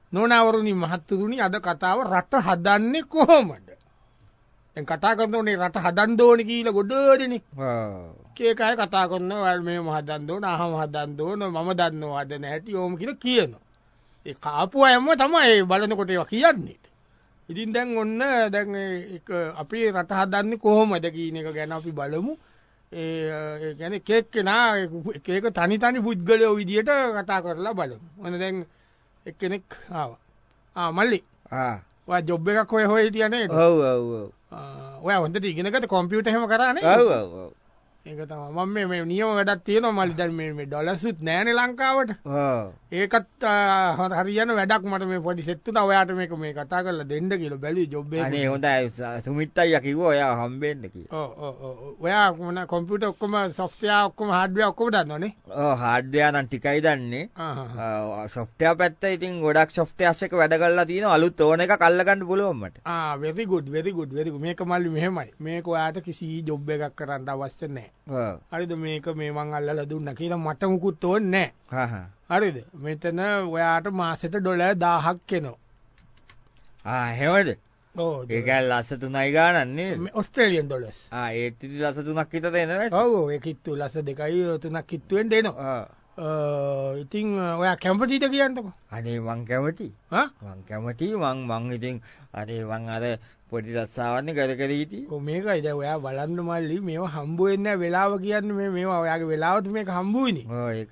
නොනවරුණි මහත්තතුනි අද කතාව රට හදන්නේ කොහොමද. කතා කරනනේ රට හදන්දෝන කියීල ගොඩෝදනෙක් ඒකය කතා කරන්න වල් මේ මහදන්දෝන අහම හදන්දෝන මම දන්න අදන ඇති ඕම කියල කියනවා. ඒ කාපු අයම තමයි බලනකොට ඒවා කියන්නේ. ඉතින් දැන් ඔන්න දැන් අපි රට හදන්න කොහොමද කියන එක ගැන අපි බලමු. ගැන කෙක් කෙනා ඒක තනි තනි පුද්ගලයෝ විදියට කතා කරලා බලමු. ඔන්න දැන් එක්කෙනෙක් මල්ලි ජොබ් එකක් හොය හොය තියනේ ඔය හොඳට ඉගෙනකට කොම්පියුට හෙම කරන්නේ ඒක තම මම මේ නියම වැඩත් තියෙන මල්ලි දැන් මේ ඩොලර්සුත් නෑන ලංකාවට ඒකත් හරියන වැඩක් මට මේ පොඩි සෙත්තුට ඔයාට මේක මේ කතා කරලා දෙන්න කියල බැලි ජොබ් නේ හොඳ සුමිත්තයි කිව ඔයා හම්බෙන්න්න කිය ඔයා මොන කොම්පියට ඔක්කොම සොෆ්ටයා ඔක්කොම හඩුව ඔක්කොම දන්නනේ හාඩ්‍යයානන් ටිකයි දන්නේ සොෆ්ටය පැත්ත ඉතින් ගොඩක් සොෆ්ටයස්සක වැඩ කල්ලා තියෙන අලුත් ඕන එක කල්ලගන්න පුලුවමට වෙරිගුඩ් වෙරිගුඩ් වෙරි මේක මල්ලි මෙහෙමයි මේක ඔයාට කිසි ජොබ් එකක් කරන්න අවස්්‍ය නෑ හරිද මේක මේ මං අල්ල දුන්න කියලා මට මුකුත් ඕන්න නෑ හරිද මෙතන ඔයාට මාසට ඩොල 1000ක් කෙනවා හෙවද ඒකල් ලස්ස තුනයි ගානන්නේ ඔස්ට්‍රේලියන් ඩොලස් ඒත් ලස තුනක් හිත දෙන ඔව කිත්තු ලස දෙකයි තුනක් කිත්තුවෙන් දෙනවා ඉතිං ඔයා කැම්පතිීට කියන්නක අනේ මං කැමති මං කැමති මං ඉතින් අරේ වං අර පොඩි රස්සාවන්නේ කර හිති මේකයිද ඔයා බලන්න මල්ලි මේ හම්බුවෙන්න වෙලාව කියන්න මේ ඔයාගේ වෙලාවත මේක හම්බුවනි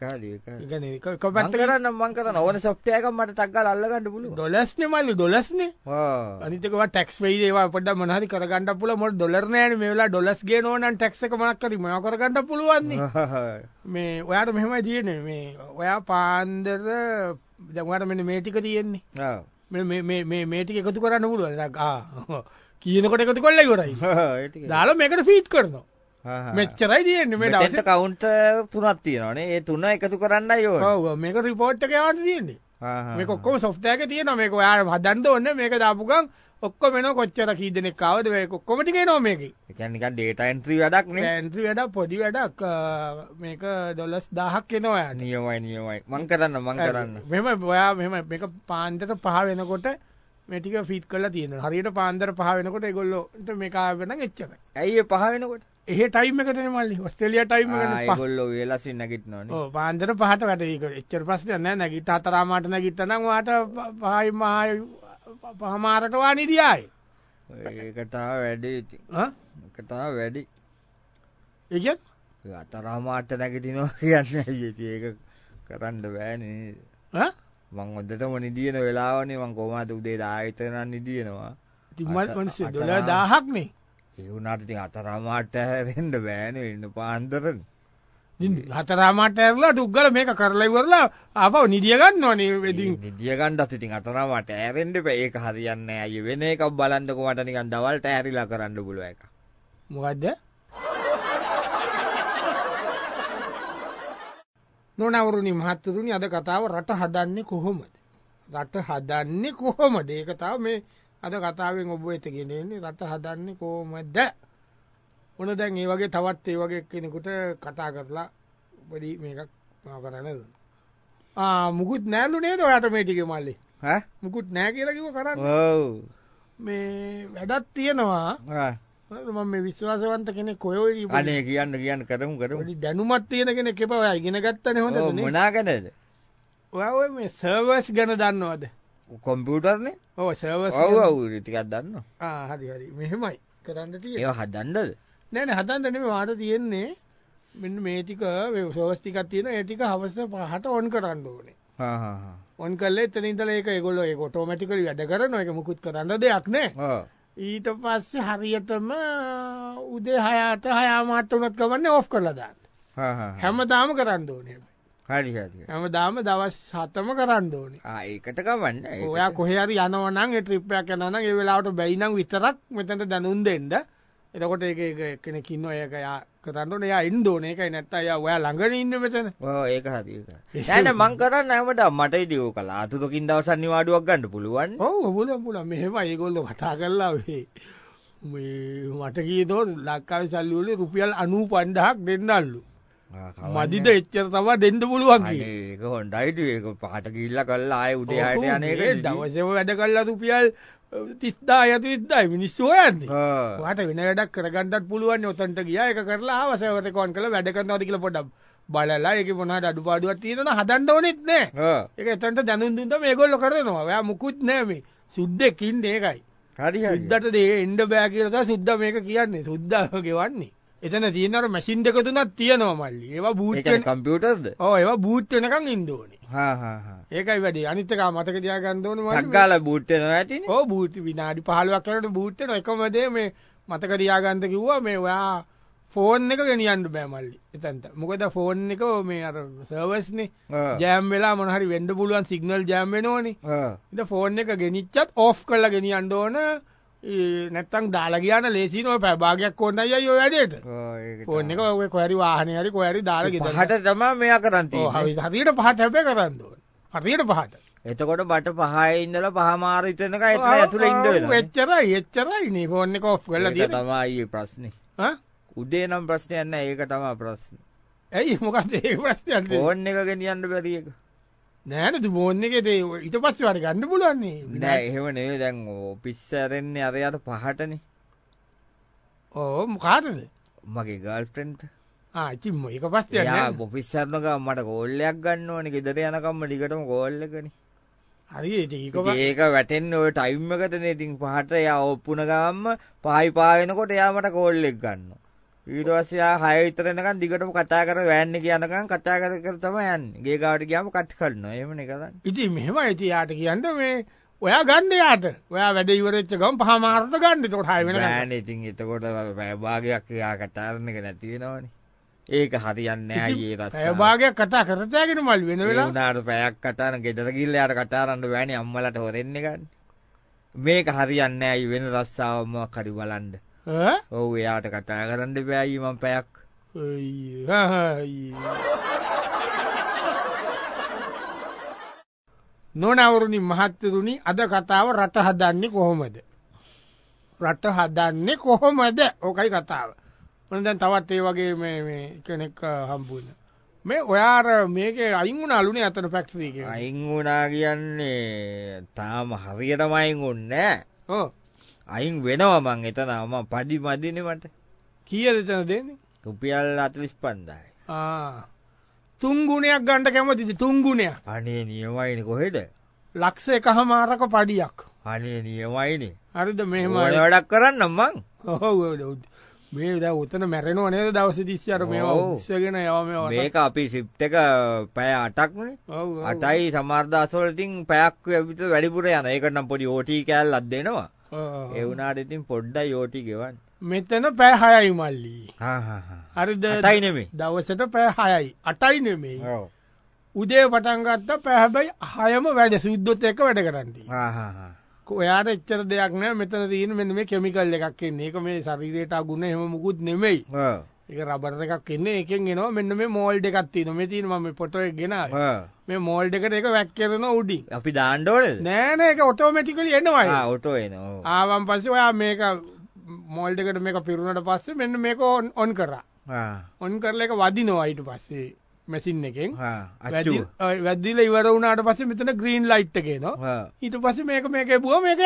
පත් කරන්න මං කරන ඕන සොප්ටයක මට තක්ගල් අල්ලගන්න පුලු ඩොලස්න මල්ලි ඩොලස්න අනිතකව ටක්ස් වේවා පොඩ මනහරි කරගන්න පුල මොට ඩොලර්නෑන මේලා ඩොලස්ගේ නෝනන් ටක්ක මනක්කර ම කරගන්න පුළුවන්නේ මේ ඔයාට මෙහෙම තියෙන මේ ඔයා පාන්දර දැමට මෙ මේටික තියෙන්නේ මේටික එකතු කරන්න පුළුව කියනකොට එකතු කොල්ල ගොරයි දාල මේකට ෆීට් කරනවා මෙච්චරයි තියෙන්නේ මේ දවස කවුන්ට තුනත් තියෙනනේ ඒ තුන්න එකතු කරන්න යෝ මේක රිපෝට්ට කවට තියෙන්නේ මේ ඔක්කොම සොෆ්ටෑක තියෙන මේක යාර හදන්ද ඔන්න මේක දාපුකන් ඔක්කො මෙන කොච්චර කීදනෙක් කවද වේ කොමටික නෝ මේක එකනික ඩේට ඇන්ත්‍රී වැඩක් ඇන්ත්‍රී වැඩ පොඩි වැඩක් මේක ඩොලස් 1000ක් කෙනවා නියමයි මං කරන්න මං කරන්න මෙම ඔයා මෙම මේක පාන්තට පහ වෙනකොට මේටික ෆිට් කල තියෙන හරියට පාන්දර පහ වෙනකොට ගොල්ලොට මේකා වෙන එච්චක ඇයි පහ වෙනකොට ඒ ටයිම එකත මල්ලි ඔස්ටේලිය ටයිම ගොල්ලො වෙලසි නැගිට නොන පාන්දර පහට වැට එච්චර පස්සන නැගිට අතරාමට නැගිටනම් වාට පහයි මහයි පහමාරටවා නිදියයි ඒකතා වැඩි එකතා වැඩි ඒත් අතරාමාට නැගතිනවා කියන්න ඒක කරන්න බෑනේ මං ඔොදතම නිදියන වෙලාවනේ මං කොමට උදේ දාහිතනන්න නිදියනවා තිමල් පනස දොල 1000ක්නේ ඒවුනාට ති අතරාමාට හැරෙන්ට බෑන වෙන්න පාන්තරන හතරාමට ඇරලා ටුක්ගල මේක කරලයිවරලා අපව නිදියගන්න ඕනේ වෙදි නිදියගණ්ඩත් ඉතින් අතරමට ඇරෙන්ට ඒක හරියන්න ඇය වෙන එකක් බලන්දක මටනිකන් දවල්ට ඇරිලා කරන්න පුළුව එක මොකක්ද නොනවරුණි මහත්තතුනි අද කතාව රට හදන්නේ කොහොමද රට හදන්නේ කොහොමද ඒකතාව මේ අද කතාවෙන් ඔබ එතගෙනන්නේ රට හදන්නේ කෝමද ඕන දැන් ඒ වගේ තවත් ඒ වගේ කෙනෙකුට කතා කරලා පඩි මේකක් කරන්න මුකුත් නෑලු නේද ඔයට මේටික මල්ලි මුකුත් නෑ කියලකිව කරන්න මේ වැඩත් තියෙනවා මම මේ විශ්වාසවන්ත කෙනෙ කොයෝයි අනේ කියන්න කරමු කර දැනුමත් තියෙන කෙනෙ කෙපව ඉගෙන ගත්තන හොඳ මනාගනද ඔය මේ සර්වස් ගැන දන්නවද කොම්පියුටර්නේ ඕ සර්වස් ටිකක් දන්න හරි හරි මෙහෙමයි කරන්න තිය ඒ හදන්නද නෑන හදන්තන වාට තියෙන්නේ මෙන්න මේටික සෝස්තිකක් තියෙන ඒටික හවස පහට ඔන් කරන්න ඕනේ ඔන් කල්ල එතනින්තල ඒක ගොල්ල ඒ ොටෝමටිකල වැඩ කරන එක මුකුත් කරන්න දෙයක් නෑ ඊට පස්සේ හරියටම උදේ හයාට හයාමාට වනත් කවන්න ඔෆ් කරලදාන්න හැම දාම කරන්න ඕනේ හරි හැම දාම දවස් සතම කරන්න ඕනේ ඒකට කවන්න ඔයා කොහරි යනවනන් ට්‍රිප්පයක් යනන ඒ වෙලාවට බැයිනම් විතරක් මෙතට දැනුන් දෙෙන්ද එතකොට ඒ කෙනෙකින්න ඒකයා කරන්නට එයා ඉන්දෝන එකයි නැත්ත අය ඔයා ළඟන ඉන්න මෙතන ඒක හරි ඇන මං කරන්න ඇමට මට ඉඩියෝ කලා අතුතකින් දවසන් නිවාඩුවක් ගන්න පුළුවන් පුල පුල මෙහෙම ඒගොල්ල කතා කරලා වේ මට කියතෝ ලක්කාව සල්ලිවල රුපියල් 95ක් දෙන්නල්ලු මදිද එච්චර තම දෙන්න පුළුවන්කි ඒක හොන්ඩයිට ඒක පහට කිල්ල කල්ලා අය උදේ අයට යනක දවසම වැඩ කල්ලා රුපියල් 30,000 30,000 මිනිස්සු හොයන්නේ වාට වෙන වැඩක් කරගන්නත් පුළුවන් ඔතන්ට ගියා ඒක කරලා ආවසවරට කොන් කළ වැඩ කරනවාද කියලා පොඩ්ඩක් බලලා ඒක මොනවද අඩුපාඩුවක් තියෙනවද හදන්න ඕනෙත් නෑ ඒක එතනට දැනුම් දුන්නා මේගොල්ලෝ කරනවා ඔයා මුකුත් නෑ මේ සුද්දෙක් ඉන්නේ ඒකයි හරි සුද්දට දෙය එන්න බෑ කියලා තමයි සුද්දා මේක කියන්නේ සුද්දා ගෙවන්නේ එතන තියෙන අර මැෂින් දෙක තුනක් තියෙනවා මල්ලි ඒවා බූට් වෙන කම්පියුටර්ද ඔව් ඒවා බූට් වෙනකන් ඉන්න ඕනේ ඒකයි වැඩි අනිත් එක මතක තියාගන්න ඕනේ මල්ලි ටග්ගාලා බූට් වෙනවා ඇතිනේ ඔව් බූට් විනාඩි 15ක් යනකොට බූට් වෙනවා එකම දේ මේ මතක තියාගන්න කිව්වා මේ ඔයා ෆෝන් එක ගෙනියන්න බෑ මල්ලි එතනට මොකද ෆෝන් එක මේ අර සර්වර්ස් නේ ජෑම් වෙලා මොන හරි වෙන්න පුළුවන් සිග්නල් ජෑම් වෙනවනේ ඉතින් ෆෝන් එක ගෙනිච්චත් ඕෆ් කරලා ගෙනියන්න ඕන නැත්තම් දාලා ගියාන ලේසියිනේ ඔය පැය භාගයක් ඕනයි අයියෝ වැඩේට ෆෝන් එක ඔය කොහරි වාහනේ හරි කොහරි දාලා ගෙදර පහට තමයි මෙයා කරන් තියෙන්නේ හරියට පහට හැබැයි කරන්න ඕන හරියට පහට එතකොට බට 5 ඉඳලා 5 මාර ඉතනක එතන ඇතුලේ ඉන්න වෙනවා එච්චරයි නේ ෆෝන් එක ඕෆ් කරලා ඒක තමයි ප්‍රශ්නේ උදේ නම් ප්‍රශ්නයක් නැහැ ඒක තමයි ප්‍රශ්නේ ඇයි මොකද ඒක ප්‍රශ්නයක් ෆෝන් එක ගෙනියන්න බැරි එක නෑ නේද ෆෝන් එකේ ඊට පස්සේ වර ගන්න පුළුවන් නේ නෑ එහෙම නෙවෙයි දැන් ඔෆිස් ඇරෙන්නේ අර යට 5ටනේ ඔව් මොකටද මගේ ගර්ල්ෆ්‍රෙන්ඩ් ඉතින් මේක පස්සේ යා ඔෆිස් යනකම් මට කෝල් එකක් ගන්න ඕනේ ගෙදර යනකම්ම ටිකටම කෝල් එකනේ හරි ඒක වැටෙන්නේ ඔය ටයිම් එකටනේ ඉතින් 5ට යා ඔප්පුන ගාම්ම 5යි පා වෙනකොට එයා මට කෝල් එක ගන්නවා ඊට පස්සේ ආ 6 විතර එනකන් දිගටම කතා කර වෑන් එකේ යනකන් කතා කර කර තමයි යන්නේ. ගේ ගාවට ගියාම කට් කරනවා. එහෙමනේ කරන්නේ. ඉතින් මෙහෙමයි ඉතින් යාට කියන්නේ මේ ඔයා ගන්න යාට. ඔයා වැඩ ඉවර වෙච්ච ගමන් 5 මාරට ගන්න. ඒකට 6 වෙනකන්. නෑනේ ඉතින් එතකොට පැය භාගයක් යා කතා කරන එක නැති වෙනවනේ. ඒක හරියන්නේ නෑ අයියේ රස්සා. පැය භාගයක් කතා කරතෑගෙන මල් වෙන වෙලාව. ඒ උනාට පැයක් කතා කරන ගෙදර ගිහලා යාට කතා කරන්න බෑනේ අම්මලාට හොරෙන්නේ ගන්න. මේක හරියන්නේ නෑ අයියේ වෙන රස්සාව මොකක් හරි බලන්න. ඔව් එයාට කතා කරන්න බෑයි මම පැයක් නොනවරුනි මහත්තරුනි අද කතාව රට හදන්නේ කොහොමද රට හදන්නේ කොහොමද ඕකයි කතාව මම දැන් තවත් ඒ වගේ මේ කෙනෙක් හම්බුනේ මේ ඔයාර මේකේ අයින් වුණාලුනේ අතන ෆැක්ටරි එකේ අයින් වුණා කියන්නේ තාම හරියටම අයින් වුන්නේ නෑ ඔව් අයින් වෙනවා මං එතන මම පඩි මදිනේ මට කීයද එතන දෙන්නේ රුපියල් 45000යි තුන් ගුණයක් ගන්න කැමතිද තුන් ගුණයක් අනේ නියමයිනේ කොහෙද ලක්ෂ එකමාරක පඩියක් අනේ නියමයිනේ හරිද මෙහෙම වැඩක් කරන්නම් මං ඔව් මේ දැන් උතන මැරෙනව නේද දවස් 30 අර මේවා ඉස්සගෙන යව මේවා මේක අපි ෂිෆ්ට් එක පැය 8ක්නේ ඔව් 8යි සමහර දවස්වල ඉතින් පැයක් විතර වැඩිපුර යන ඒකට නම් පොඩි OT කෑල්ලක් දෙනවා ඒ වුණාට ඉතින් පොඩ්ඩයි ඕටි ගෙවන්න. මෙතන පැය 6යි මල්ලි. හරිද? 8යි නෙමෙයි. දවසට පැය 6යි. 8යි නෙමෙයි. ඔව්. උදේ පටන් ගත්තා පැය හැබැයි 6ම වැඩ සුද්දොත් එක්ක වැඩ කරන් තියෙනවා. ඔයාට එච්චර දෙයක් නෑ මෙතන තියෙන මෙන්න මේ කිමිකල් එකක් එන්නේ. ඒක මේ ශරීරයට අගුණ එහෙම මුකුත් නෙමෙයි. ඔව්. ඒක රබර් එකක් එන්නේ ඒකෙන් එනවා මෙන්න මේ මෝල්ඩ් එකක් තියෙනවා. මේ තියෙන මම මේ ෆොටෝ එක ගෙනාවේ. මේ මෝල්ඩ් එකට ඒක වැක් කරනවා උඩින්. අපි දාන්න ඕනේද? නෑ නෑ ඒක ඔටෝමැටිකලි එනවා ඒක. ඔටෝ එනවා. ආවන් පස්සේ ඔයා මේක මෝල්ඩ් එකට මේක පිරුණාට පස්සේ මෙන්න මේක ඔන් කරා. ඔන් කරලා ඒක වදිනවා ඊට පස්සේ මැෂින් එකෙන්. වැදිලා ඉවර වුණාට පස්සේ මෙතන ග්‍රීන් ලයිට් එක එනවා. ඊට පස්සේ මේකේ බුවා මේක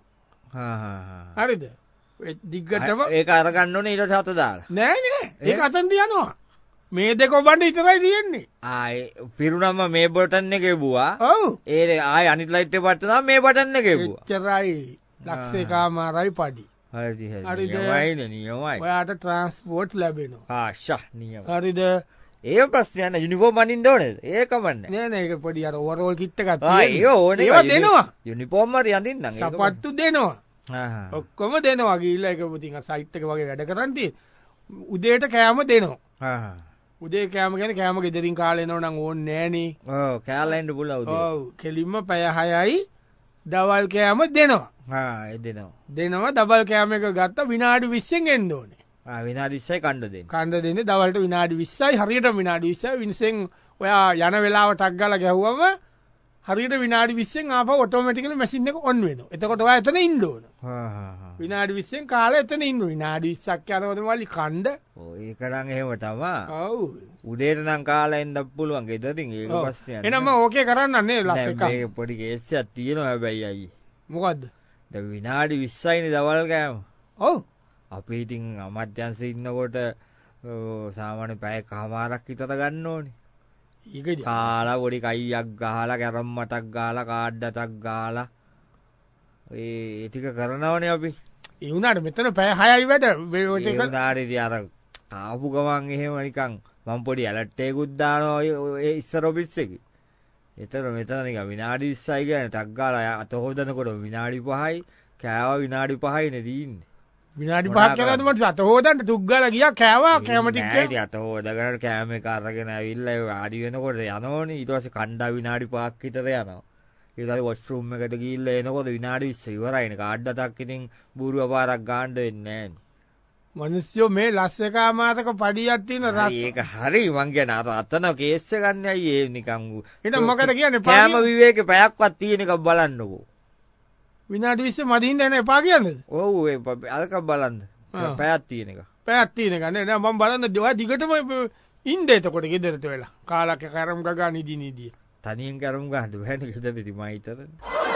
යනවා. හරිද? දිග්ගටම ඒක අරගන්න ඕනේ ඊට සත දාලා. නෑ ඒක අතන් තියනවා. මේ දෙක ඔබන්න විතරයි තියෙන්නේ. පිරුණම මේ බටන් එකේ බුවා. ඔව්. ඒ ආයි අනිත් ලයිට් එක පටනවා මේ බටන් එකේ බුවා. එච්චරයි. ලක්ෂ එකමාරයි පඩි. හරි. නියමයිනේ නියමයි. ඔයාට ට්‍රාන්ස්පෝර්ට් ලැබෙනවා. නියමයි. හරිද? ඒ ප්‍රශ්නයක් නෑ යුනිෆෝම් අඳින්න ඕනේද? ඒකම නෑ. නෑ ඒක පොඩි අර ඕවර්ෝල් කිට් එකක් තියෙනවා. ඒක ඕනේ. ඒවා දෙනවා. යුනිෆෝම් හරි අඳින්නම්. සපත්තු දෙනවා. ඔක්කොම දෙනවා ගිහිල්ලා ඒක ඉතින් සයිට් එක වගේ වැඩ කරන් තියෙන. උදේට කෑම දෙනවා. උදේ කෑම කියන්නේ කෑම ගෙදරින් කාලේ එනව නම් ඕනේ නෑනේ. ඔව් කෑල්ලා ඉන්න පුළුවන් උදේ. ඔව් කෙලින්ම පැය 6යි දවල් කෑම දෙනවා. ඒ දෙනවා. දෙනවා දවල් කෑම එක ගත්තා විනාඩි 20න් එන්න ඕනේ. විනාඩි 20යි කන්න දෙන්නේ. කන්න දෙන්නේ දවල්ට විනාඩි 20යි හරියට විනාඩි 20යි වින්සෙන් ඔයා යන වෙලාව ටක් ගාලා ගැහුවම හරියට විනාඩි 20න් ආපහු ඔටෝමැටිකලි මැෂින් එක ඔන් වෙනවා. එතකොට ඔයා එතන ඉන්න ඕන. විනාඩි 20න් කාලේ එතන ඉන්න. විනාඩි 20ක් යනකොට මල්ලි කණ්ඩ. ඔව් ඒක නම් එහෙම තමයි. ඔව්. උදේට නම් කාලා එන්න පුළුවන් ගෙදරින් ඒක ප්‍රශ්නයක් නෑ. එහෙනම් ඕකේ කරන්න නේ ලස් එක. මේක පොඩි කේස් එකක් තියෙනවා හැබැයි අයියේ. මොකද්ද? දැන් විනාඩි 20යිනේ දවල් කෑම. ඔව්. අපි ඉතින් අමාත්‍යංශේ ඉන්නකොට සාමාන්‍ය පැය කමාරක් විතර ගන්න ඕනේ. ඒකද? කාලා පොඩි කයියක් ගහලා කැරම් මටක් ගහලා කාඩ්ඩටක් ගහලා ඒ ටික කරනවනේ අපි. ඒ උනාට මෙතන පැය 6යි වැඩ. ඒ උනාට ඉතින් අර ආපු ගමන් එහෙම නිකන් මම පොඩි ඇලර්ට් එකකුත් දානවා ඒ ඉස්සර ඔෆිස් එකේ. එතන මෙතන නිකන් විනාඩි 20යි කියන්නේ ටක් ගාලා අත හොදනකොට විනාඩි 5යි කෑවා විනාඩි 5යිනේ දීන්නේ. විනාඩි 5ක් යනකොට මට අත හොදන්න තුක් ගාලා ගියා කෑවා කැම ටික. නෑ ඉතින් අත හොදගෙන කෑම එක අරගෙන ඇවිල්ලා ඒ ආදි වෙනකොට යනෝනේ ඊට පස්සේ කණ්ඩා විනාඩි 5ක් විතර යනවා. ඊට පස්සේ වොෂ්රූම් එකට ගිහිල්ලා එනකොට විනාඩි 20 ඉවරයිනේ. කාඩ්ඩටක් ඉතින් බූරුව පාරක් ගන්න වෙන්නේ නෑනේ. මිනිස්සු මේ ලස් එකමාරක පඩියක් තියෙන රත්. ඒක හරි මං කියන අර අතන කේස් එක ගන්න අය ඒ නිකන් එහෙනම් මොකද කියන්නේ? කෑම විවේකේ පැයක්වත් තියෙන එක බලන්නකෝ. විනාඩි 20 මදින්න එන එපා කියන්නේද? ඔව් ඒ අල්ක බලන්න. පැයක් තියෙන එක. පැයක් තියෙන එක නේ. නෑ මම බලන්න ඔය දිගටම ඉන්න එතකොට ගෙදරට වෙලා. කාලක කරම් ගගා නිදි. තනියෙන් කරුම් ගහන්න බෑනේ ගෙදරදී මම හිතන්නේ.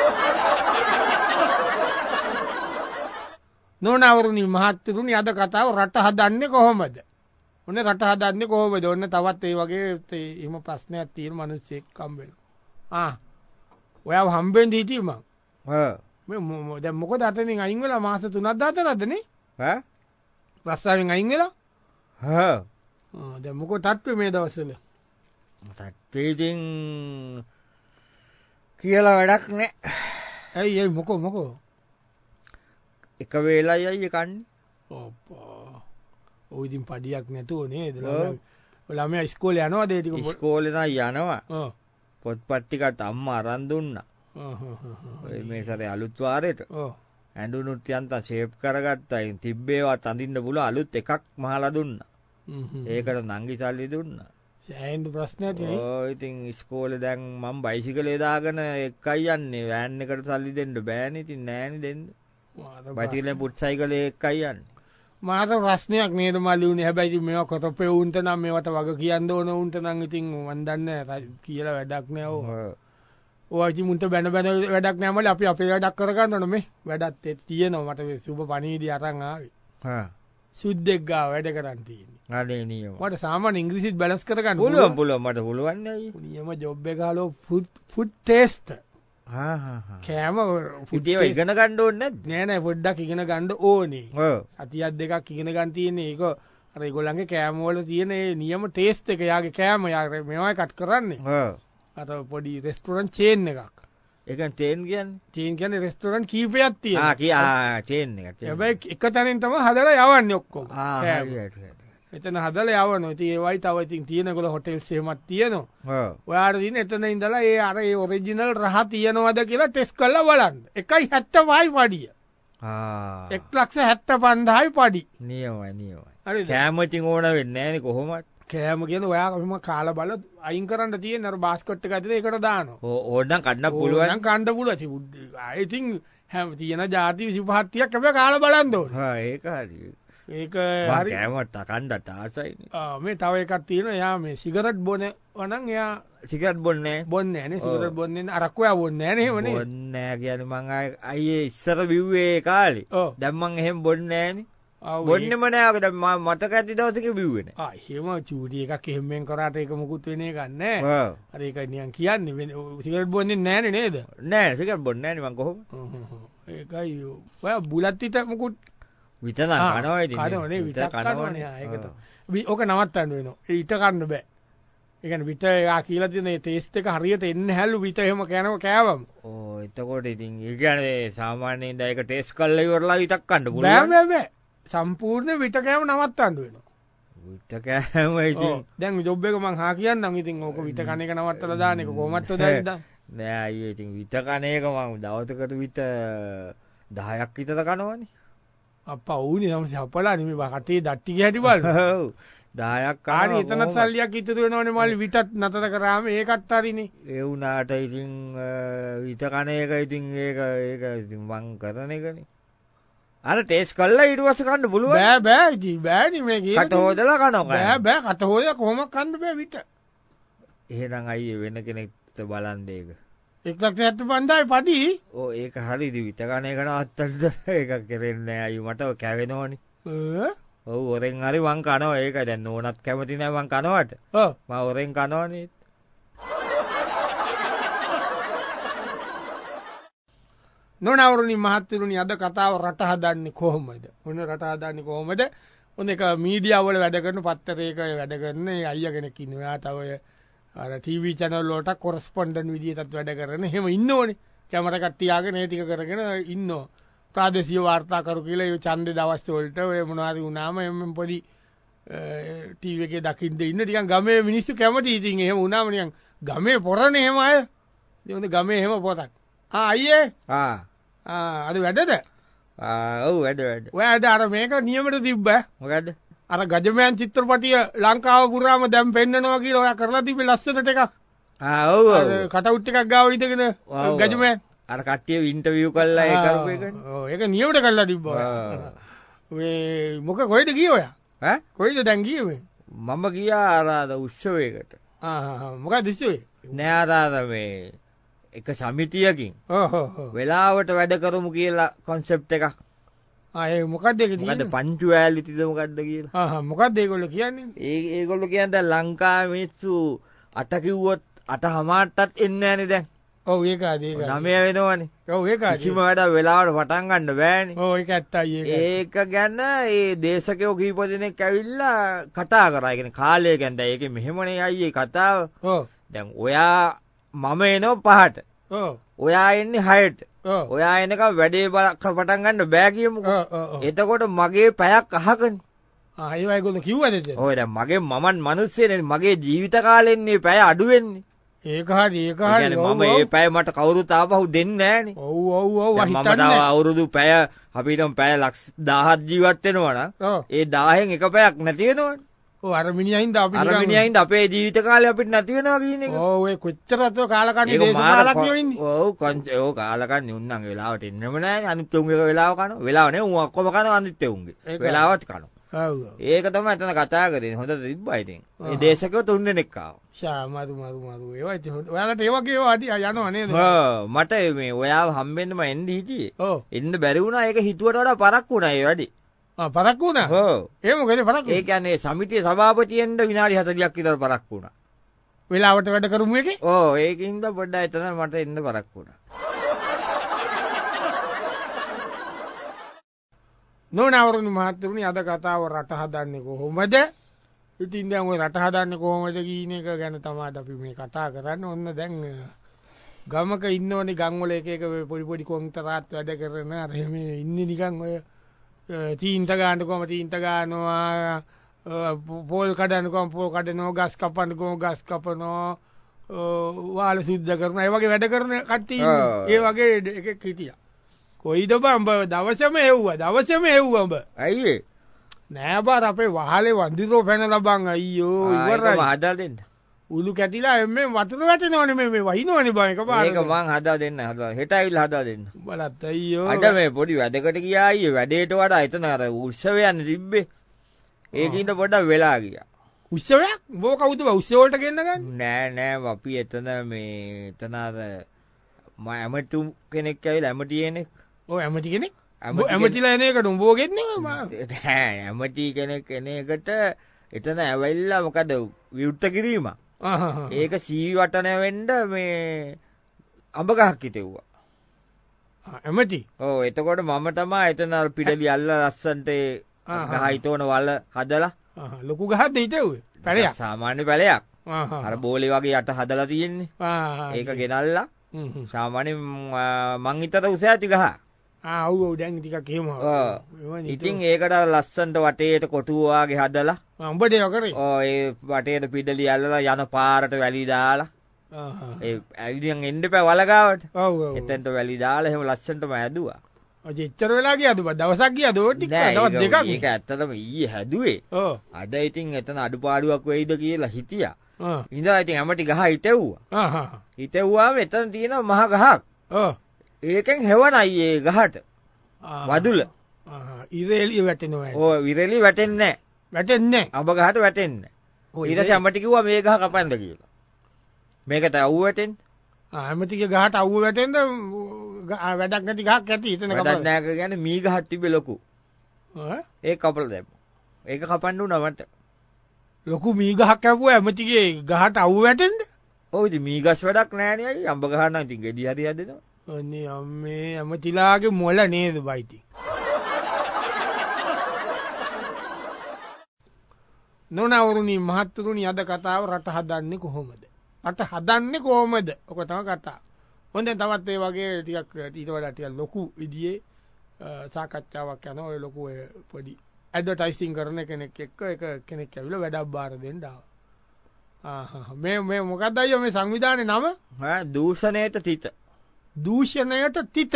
නෝනවරුනි මහත්තුරුනි අද කතාව රට හදන්නේ කොහොමද? ඔන්න රට හදන්නේ කොහොමද? ඔන්න තවත් ඒ වගේ එහෙම ප්‍රශ්නයක් තියෙන මිනිස්සෙක් හම්බ වෙනවා. ඔයාව හම්බෙන්න හිටියේ මං. මේ දැන් මොකද අතනින් අයින් වෙලා මාස 3ක් 4ක්ද නේ? රස්සාවෙන් අයින් වෙලා? දැන් මොකද තත්ත්වය මේ දවස්වල? තත්ත්වය ඉතින් කියලා වැඩක් නෑ. ඇයි මොකෝ? එක වේලයි අයියේ කන්නේ. ඔප්පා. ඔය ඉතින් පඩියක් නැතුව නේද? ළමයා ඉස්කෝලේ යනවාද ඒ ටික? ඉස්කෝලේ නම් යනවා. පොත්පත් ටිකත් අම්මා අරන් දුන්නා. ඔය මේ සැරේ අලුත් වාරෙට. ඇඳුනුත් යන්තම් ෂේප් කරගත්තා. ඉතින් තිබ්බේවත් අඳින්න පුළුවන් අලුත් එකක් මහලා දුන්නා. ඒකට නංගි සල්ලි දුන්නා. සෑහෙන ප්‍රශ්නයක් නේ. ඔය ඉතින් ඉස්කෝලේ දැන් මම බයිසිකලේ දාගෙන එකයි යන්නේ. වෑන් එකට සල්ලි දෙන්න බෑනේ. ඉතින් නෑනේ දෙන්න. බයිසිකලෙන් පුට් සයිකලේ එකයි යන්නේ. මාත ප්‍රශ්නයක් නේද මල්ලි උනේ. හැබැයි ඉතින් මේවා කොතපේ උන්ට නම් මේවට වග කියන්න ඕන උන්ට නම් ඉතින් මන් දන්නේ කියලා වැඩක් නෑ ඕ. ඔය ඉතින් මුන්ට බැන වැඩක් නෑ මල්ලි. අපි අපේ වැඩක් කරගන්න ඕන මේ. වැඩත් තියෙනවා මට මේ සුබ පණීඩි අරන් ආවේ. සුද්දෙක් ගාව වැඩ කරන් තියෙන්නේ. අනේ නියම. මට සාමාන්‍ය ඉංග්‍රීසිත් බැලන්ස් කරගන්න පුළුවන් මට පුළුවන් නේ. නියම ජොබ් එක ගාලෝ ෆුඩ් ටෙස්ට්. කෑම ඉතින් ඉගෙන ගන්න ඕනේ නැද්ද? නෑ පොඩ්ඩක් ඉගෙන ගන්න ඕනේ. සතියක් දෙකක් ඉගෙන ගන්න තියෙන්නේ. ඒක අර ඒගොල්ලන්ගේ කෑම වල තියෙන ඒ නියම ටේස්ට් එක යාගේ කෑම යා මේවා කට් කරන්නේ. අර පොඩි රෙස්ටොරන්ට් චේන් එකක්. ඒකෙන් චේන් කියන්නේ? චේන් කියන්නේ රෙස්ටොරන්ට් කීපයක් තියෙනවා. චේන් එක. හැබැයි එක තැනින් තමයි හදලා යවන්නේ ඔක්කොම. හරි. එතන හදලා යවනවා. ඉතින් ඒවයි තව ඉතින් තියෙනකොල හොටෙල්ස් එහෙමත් තියෙනවා. ඔයාට තියෙන එතන ඉඳලා ඒ අර ඒ ඔරිජිනල් රහ තියනවද කියලා ටෙස්ට් කරලා බලන්න. 1.75යි පඩිය. 1,75,000යි පඩි. නියමයි. කෑම ඉතින් ඕන වෙන්නේ නෑනේ කොහොමද? කෑම කියන්නේ ඔයා කොහොම කාලා බල අයින් කරන්න තියෙන අර බාස්කට් එක ඇතුලේ ඒකට දානවා. ඕනනම් කන්න පුළුවන්. ඕනනම් කන්න පුළුවන්. ඉතින් හැම තියෙන ಜಾති 25 30ක් හැබැයි කාලා බලන්න ඕනේ. ඒක හරි. ඒක හරි. කෑමත් කන්නට ආසයිනේ. මේ තව එකක් තියෙනවා. එයා මේ සිගරට් බොනවා නම් එයා සිගරට් බොන්නේ නෑනේ. සිගරට් බොන්නේ නෑ. අරක්කු එයා බොන්නේ නෑනේ එහෙමනේ. බොන්නේ නෑ කියන්නේ මං අයියේ ඉස්සර බිව්වේ කාලේ. දැන් මං එහෙම බොන්නේ නෑනේ. බොන්නෙම නෑ. ඔක දැන් මම මතක ඇති දවසක බිව්වේ නෑ. එහෙම චූටි එකක් එහෙමෙන් කරාට ඒක මොකුත් වෙන එකක් නෑ. අර ඒක නිකන් කියන්නේ සිගරට් බොන්නේ නෑනේ නේද? නෑ සිගරට් බොන්නේ නෑනේ මං කොහොමද? ඒකයි ඔයා බුලත් විතර මොකුත් විතර කනවා ඉතින්. කනවනේ විතර කනවනේ. ඒක තමයි. ඕක නවත්තන්න වෙනවා. ඊට කන්න බෑ. ඒ කියන්නේ විතර යා කියලා තියෙන ඒ ටේස්ට් එක හරියට එන්නේ හැලු විතර එහෙම කෑවම. එතකොට ඉතින් ඒ කියන්නේ සාමාන්‍යයෙන් දැන් ඒක ටේස්ට් කරලා ඉවරලා විතක් කන්න පුළුවන්. බෑ. සම්පූර්ණ විතර කෑම නවත්තන්න වෙනවා. විතර කෑම ඉතින් දැන් ජොබ් එක මං හා කියන්නම්. ඉතින් ඕක විතර කන එක නවත්තලා දාන්න එක කොහොමද හොදයිද? නෑ අයියේ ඉතින් විතර කන එක මං දවසකට විතර 10ක් විතර කනවනේ. අප්පා ඌනේ නම් සපලා නෙමෙයි කටේ දට්ටි ගැටි බලන්න. ඔව්. 10ක් කාරි එතන සල්ලියක් ඉතුරු වෙනවනේ මල්ලි විතත් නතර කරාම ඒකත් හරිනේ. ඒ වුණාට ඉතින් විත කන එක ඉතින් ඒක ඉතින් මං කරන එකනේ. අර ටේස්ට් කළා ඊට පස්සේ කන්න පුළුවන්. බෑ ඉතින් බෑනේ මේ කියන. කට හොදලා කනවා. බෑ කට හොදලා කොහොමද කන්න බෑ විත. එහෙනම් අයියේ වෙන කෙනෙක්ට බලන් දෙක. 1,75යි පඩි. ඕ ඒක හරි විත කන එක නවත්තන්න ඒක කරෙන්නේ නෑ අයියෝ මට කැවෙනවනේ. ඔව් ඔරෙන් හරි මං කනවා ඒකයි දැන් නෝනත් කැමති නෑ මං කනවට. ඔව් මම ඔරෙන් කනවනේ. නොනවරුනි මහත්තුරුනි අද කතාව රට හදන්නේ කොහොමද? ඔන්න රට හදන්නේ කොහොමද? ඔන්න එක මීඩියා වල වැඩ කරන පත්තරයක වැඩ කරන අයියා කෙනෙක් ඉන්නවා. තව අර ටීවී channel වලට කොරස්පොන්ඩන්ට් විදියටත් වැඩ කරන එහෙම ඉන්නෝනේ. කැමරා එකක් තියාගෙන ඒ ටික කරගෙන ඉන්නවා. ප්‍රාදේශීය වාර්තාකරු කියලා ඒ ඡන්දේ දවස් වලට ඔය මොනවාරි වුණාම එම්ම පොඩි ටීවී එකේ දකින්න ඉන්න ටිකන් ගමේ මිනිස්සු කැමති ඉතින් එහෙම වුණාම නිකන් ගමේ පොරනේ එහෙම අය. ඉතින් ගමේ එහෙම පොතක්. අයියේ අද වැඩද? ඔව් වැඩ. ඔයාද අර මේක නියමට තිබ්බ? මොකද්ද? අර ගජමෑන් චිත්‍රපටිය ලංකාව පුරාම දැන් පෙන්නනවා කියලා ඔයා කරලා තිබ්බේ ලස්සනට එකක්. ඔව් කටවුට් එකක් ගාව ඉඳගෙන ගජමෑන් අර කට්ටිය ඉන්ටර්විව් කරලා ඒ කරපු එකනේ. ඔව් ඒක නියමට කරලා තිබ්බා. මේ මොක කොහෙද ගියේ ඔයා? ඈ කොහෙද දැන් ගියේ මේ? මම ගියා අර උත්සවයකට. මොකක්ද උත්සවේ? නෑ අර මේ එක සමිතියකින් වෙලාවට වැඩ කරමු කියලා කොන්සෙප්ට් එකක්. ඒ මොකක්ද ඒක මොකද්ද පංචුවැලිටිද මොකද්ද කියලා? මොකක්ද ඒගොල්ලෝ කියන්නේ? ඒගොල්ලෝ කියන්නේ දැන් ලංකාවේ මිනිස්සු 8 කිව්වොත් 8:00ටත් එන්නේ නෑනේ දැන්. ඔව් ඒක ආදී 9 වෙනවනේ. ඔව් ඒක ආදී. කිසිම වැඩ වෙලාවට පටන් ගන්න බෑනේ. ඔව් ඒක ඇත්තයි ඒක. ඒක ගැන ඒ දේශකයෝ කීප දෙනෙක් ඇවිල්ලා කතා කරා. ඒ කියන්නේ කාලය ගැන දැන් ඒකේ මෙහෙමනේ අයියේ කතාව. ඔව්. දැන් ඔයා මම එනවා 5ට. ඔව්. ඔයා එන්නේ 6ට. ඔව්. ඔයා එනකම් වැඩේ පටන් ගන්න බෑ කියමුකෝ. එතකොට මගේ පැයක් අහකනේ. ඒවා ඒගොල්ලෝ කිව්වද එතන? ඔය දැන් මගේ මමන් මිනිස්සෙනේ මගේ ජීවිත කාලෙන්නේ පැය අඩු වෙන්නේ. ඒක හරි. මම මේ පැය මට කවුරුත් ආපහු දෙන්නේ නෑනේ. ඔව් මම තව අවුරුදු පැය අපි හිතමු පැය 1000ක් ජීවත් වෙනවා නම් ඒ 1000න් එක පැයක් නැති වෙනවනේ. ඔව් අර මිනිහින්ද අපි අර මිනිහින්ද අපේ ජීවිත කාලය අපිට නැති වෙනවා කියන එක. ඔව් ඒ කොච්චරද කාලකන්ණි දේශපාලකයෝ ඉන්නේ. ඔව් කාලකන්ණි උන්නම් වෙලාවට එන්නෙම නෑනේ. අනිත් උන්ගේ වෙලාව කනවා. වෙලාව නේ උන් ඔක්කොම කනවා අනිත් උන්ගේ. වෙලාවත් කනවා. ඔව්. ඒක තමයි එතන කතා කරන්නේ. හොඳට තිබ්බා ඉතින්. ඒ දේශකයෝ 3 දෙනෙක් ආවා. මාරු. ඒවා ඉතින් ඔයාලට ඒ වගේ ඒවා යනවා නේද? මට මේ ඔයාව හම්බෙන්නම එන්න හිටියේ. ඔව්. එන්න බැරි වුණා. ඒක හිතුවට වඩා පරක්කු වුණා ඒ වැඩි. පරක්කු වුණා? ඔව්. ඒ මොකද පරක්කු? ඒ කියන්නේ සමිතියේ සභාපතියෙන්ද විනාඩි 40ක් විතර පරක්කු වුණා. වෙලාවට වැඩ කරමු එකේ? ඔව් ඒකින්ද පොඩ්ඩක් එතන මට එන්න පරක්කු වුණා. නොනවරුනි මහත්තුරුනි අද කතාව රට හදන්නේ කොහොමද? ඉතින් දැන් ඔය රට හදන්නේ කොහොමද කියන එක ගැන තමයි අපි මේ කතා කරන්නේ. ඔන්න දැන් ගමක ඉන්නෝනේ ගම් වල එක එක පොඩි කොන්තරාත් වැඩ කරන අර මේ ඉන්නේ නිකන් ඔය තීන්ත ගන්න කොහම තීන්ත ගන්නවා පොල් කඩන කොහම පොල් කඩනවා ගස් කපන්න කොහම ගස් කපනවා වාල සුද්ධ කරනවා ඒ වගේ වැඩ කරන කට්ටිය ඒ වගේ එකෙක් හිටියා. කොයිද බම්බ දවසම එව්වා උඹ. ඇයි ඒ? නෑ බාර අපේ වහලේ වඳිරෝ පැනලා බං අයියෝ ඉවරයි. හදලා දෙන්න. උළු කැටිලා එම්මේ වතුර වැටෙනවනේ මේ වහිනවනේ බං එකපාරට. ඒක මං හදලා දෙන්න. හෙට ඇවිල්ලා හදලා දෙන්න. බලත් අයියෝ. අද මේ පොඩි වැඩකට ගියා අයියේ වැඩේට වඩා එතන අර උත්සවයන් තිබ්බේ. ඒකින්ද පොඩ්ඩක් වෙලා ගියා. උත්සවයක්? උඹ කවුද උත්සව වලට ගෙන්න ගන්නේ? නෑ අපි එතන අර ඇමතු කෙනෙක් ඇවිල්ලා ඇමති කෙනෙක්. ඔව් ඇමති කෙනෙක්? ඇමතිලා එන එකට උඹව ගෙන්නේ නෑ ඇමති කෙනෙක් එන එකට එතන ඇවිල්ලා මොකද විවෘත කිරීම. ඒක සීවි වටන වෙන්න මේ අඹ ගහක් හිටෙව්වා. ඇමති? ඔව් එතකොට මම තමයි එතන අර පිටලි අල්ල ලස්සන්ට ගහයිතෝන වල හදලා ලොකු ගහක්ද හිටෙව්වේ? පැලයක්. සාමාන්‍ය පැලයක්. අර බෝලේ වගේ යට හදලා තියෙන්නේ. ඒක ගෙනල්ලා සාමාන්‍ය මං හිතට උස ඇති ගහ. ඔව් දැන් ටිකක් එහෙම. ඉතින් ඒකට ලස්සන්ට වටේට කොටුව වාගේ හදලා උඹට ඒක කරේ? ඔව් ඒ වටේට පිටලි අල්ලලා යන පාරට වැලි දාලා ඒ ඇවිදින් එන්න එපා වලගාවට. ඔව් එතෙන්ට වැලි දාලා එහෙම ලස්සන්ටම ඇදුවා. එච්චර වෙලා ගියද දවසක් ගියද ටික දවස් දෙකක් ඒක ඇත්තටම ඊයේ හැදුවේ. අද ඉතින් එතන අඩුපාඩුවක් වෙයිද කියලා හිතියා. ඉඳලා ඉතින් හැමටි ගහ හිටෙව්වා. හිටෙව්වාම එතන තියෙන මහ ගහක්. ඒකෙන් හෙවණයි ඒ ගහට. වදුල. ඉරේලිය වැටෙනවා. ඔව් ඉරේලිය වැටෙන්නේ නැහැ. වැටෙන්නේ නැහැ. අඹ ගහට වැටෙන්නේ නැහැ. ඊට පස්සේ හැමටි කිව්වා මේ ගහ කපන්න කියලා. මේකට අවුව වැටෙන්නේ. හැමතිගේ ගහට අවුව වැටෙන්ද වැඩක් නැති ගහක් ඇති හිතන වැඩක් නැහැ කියන්නේ මී ගහක් තිබ්බේ ලොකු. ඒක කපලා දැම්මා. ඒක කපන්න උනා මට. ලොකු මී ගහක් කැපුවා හැමතිගේ ගහට අවුව වැටෙන්ද? ඔව් ඉතින් මී ගස් වැඩක් නැහැ නේ අයියා. අඹ ගහ නම් ඉතින් ගෙඩි හරි හදනවා. අනේ අම්මේ හැමතිලාගේ මොළ නේද බයිති. නොනවරුනි මහත්තුරුනි අද කතාව රට හදන්නේ කොහොමද? රට හදන්නේ කොහොමද? ඔක තමයි කතාව. හොඳ තවත් ඒ වගේ ටිකක් ඊට වඩා ටිකක් ලොකු විදිහේ සාකච්ඡාවක් යනවා. ඔය ලොකු පොඩි ඇඩ්වර්ටයිසිං කරන කෙනෙක් එක්ක එක කෙනෙක් ඇවිල්ලා වැඩක් බාර දෙන්න ආවා. මේ මොකක්ද අයියෝ මේ සංවිධානයේ නම? දූෂණයට තිත. දූෂණයට තිත.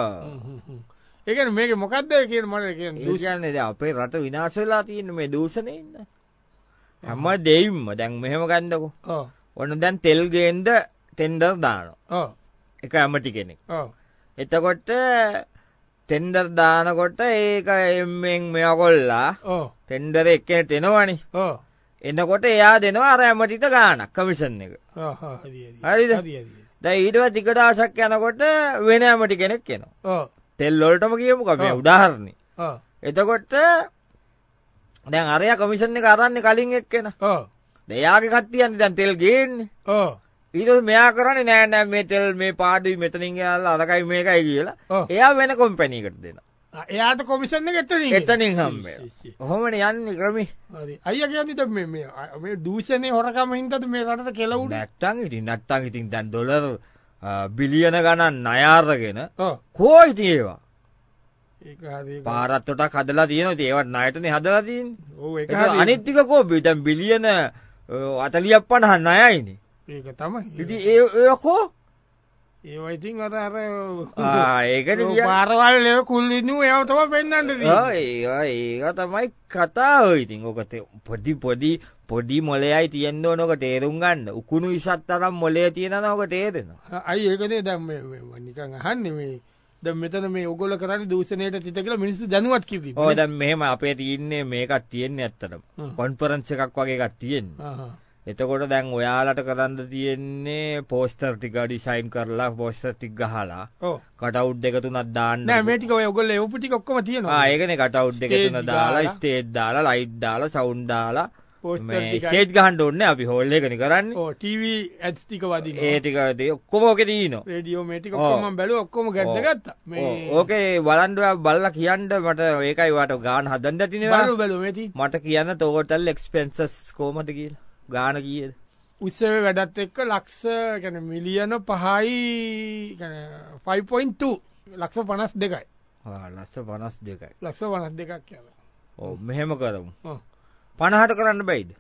ඒ කියන්නේ මේක මොකක්ද කියන මට කියන්නේ දැන් අපේ රට විනාශ වෙලා තියෙන මේ දූෂණයෙන්. හැම දෙයින්ම දැන් මෙහෙම ගන්නකො. ඔන්න දැන් තෙල් ගේන්න ටෙන්ඩර් දානවා. එක ඇමති කෙනෙක්. එතකොට ටෙන්ඩර් දානකොට ඒක එම්ෙන් මෙයා කොල්ලා ටෙන්ඩර් එක්කෙනෙක් එනවනේ. එනකොට එයා දෙනවා අර ඇමතිට ගාණක් කමිෂන් එක. හරිද? දැන් ඊට පස්සේ ටික දවසක් යනකොට වෙන ඇමති කෙනෙක් එනවා. තෙල් වලටම කියමුකෝ මේ උදාහරණේ. එතකොට දැන් අරයා කමිෂන් එක අරන්නේ කලින් එක්කෙනා. එයාගේ කට්ටියන්නේ දැන් තෙල් ගේන්නේ. ඊට පස්සේ මෙයා කරන්නේ නෑ මේ තෙල් මේ පාඩුයි මෙතනින් ගියාලා අරකයි මේකයි කියලා. එයා වෙන කම්පැනි එකට දෙනවා. එයාට කොමිෂන් එක එතනින් හම්බෙනවා. කොහොමනේ යන්නේ ක්‍රමී? හරි. අයියා කියන්නේ දැන් මේ දූෂණේ හොරකම හින්දාද මේ රටට කෙලවුනේ? නැත්තම් ඉතින් දැන් ඩොලර් බිලියන ගණන් ණය අරගෙන කෝ ඉතින් ඒවා. ඒක හරි. පාරත් ටක් හදලා තියෙනවා. ඉතින් ඒවත් ණයටනේ හදලා තියෙන්නේ. ඔව් ඒක හරි. අනිත් ටික කෝ දැන් බිලියන 40ක් 50ක් ණයයිනේ. ඒක තමයි. ඉතින් ඒ කෝ ඒවා ඉතින් අර ඒකනේ කියන්නේ පාරවල් ඒ කුල්ලිනු ඒව තමයි පෙන්නන්න තියෙන්නේ. ඒක තමයි කතාව. ඉතින් ඔක පොඩි මොලේයි තියෙන්න ඕන ඔක තේරුම් ගන්න. උකුණු ඉසත් තරම් මොලේ තියෙනවා ඔක තේරෙනවා. අයි ඒකනේ දැන් මේ නිකන් අහන්නේ මේ දැන් මෙතන මේ ඔයගොල්ලෝ කරන්නේ දූෂණයට තිත කියලා මිනිස්සු දැනුවත් කිව්වි. ඔව් දැන් මෙහෙම අපේ තියෙන්නේ මේකක් තියෙන්නේ ඇත්තටම. කොන්ෆරන්ස් එකක් වගේ එකක් තියෙන්නේ. එතකොට දැන් ඔයාලට කරන්න තියෙන්නේ පෝස්ටර් ටික ඩිසයින් කරලා පෝස්ටර් ටික ගහලා කටවුට් දෙක තුනක් දාන්න. නෑ මේ ටික ඔය ඔයගොල්ලෝ ඒව ටික ඔක්කොම තියෙනවා. ඒකනේ කටවුට් දෙක තුන දාලා ස්ටේජ් දාලා ලයිට් දාලා සවුන්ඩ් දාලා මේ ස්ටේජ් ගහන්න ඕනේ අපි හෝල් එකනේ කරන්නේ. ඔව් ටීවී ඇඩ්ස් ටික වදිනවා. ඒ ටික ඔක්කොම ඔකේ තියෙනවා. රේඩියෝ මේ ටික ඔක්කොම මම බැලුවා ඔක්කොම ගැද්දගත්තා. මේ ඕකේ බලන්න බලලා කියන්න මට ඒකයි වාට ගාන හදන්න ඇතිනේ. බලමු මේ තියෙන්නේ. මට කියන්න ටෝටල් එක්ස්පෙන්සස් කොහමද කියලා. ගාන කීයද? උත්සවයේ වැඩත් එක්ක ලක්ෂ කියන්නේ මිලියන 5යි කියන්නේ 5.2 ලක්ෂ 52යි. ලක්ෂ 52යි. ලක්ෂ 52ක් කියලා. ඔව් මෙහෙම කරමු. 50ට කරන්න බෑයිද?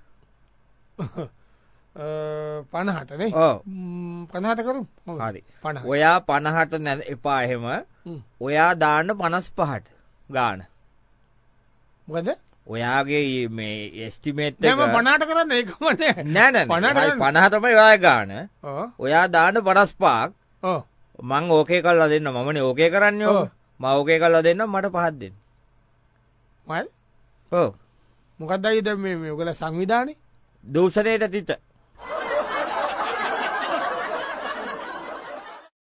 50ට නේ? ඔව්. 50ට කරමු. හරි. ඔයා 50ට එපා එහෙම. ඔයා දාන්න 55ට ගාන. මොකද? ඔයාගේ මේ එස්ටිමේට් එක නෑ 50ට කරන්න ඒකම නෑ. නෑ 50 තමයි ඔයා ගාන. ඔයා දාන්න 55ක්. මං ඕකේ කරලා දෙන්න. මමනේ ඕකේ කරන්නේ ඔය. මම ඕකේ කරලා දෙන්න මට 5ක් දෙන්න. මල්? ඔව්. මොකක්ද අයිද මේ ඔයගොල්ලෝ සංවිධානේ? දූෂණයට තිත.